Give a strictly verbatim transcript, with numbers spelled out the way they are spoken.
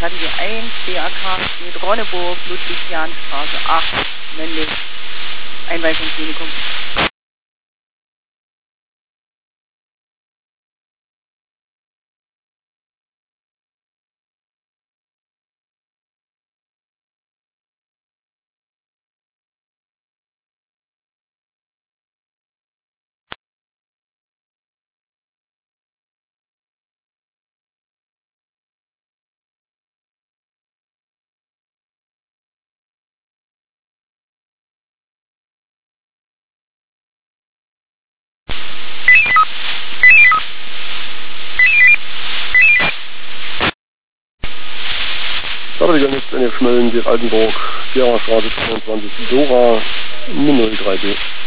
Kategorie eins, B A K mit Ronneburg, Ludwig-Jahn-Straße acht, männlich, Einweisung Klinikum. Startergegangen ist N F Schmölln, Altenburg, Gera Straße zweiundzwanzig, Dora, null drei B.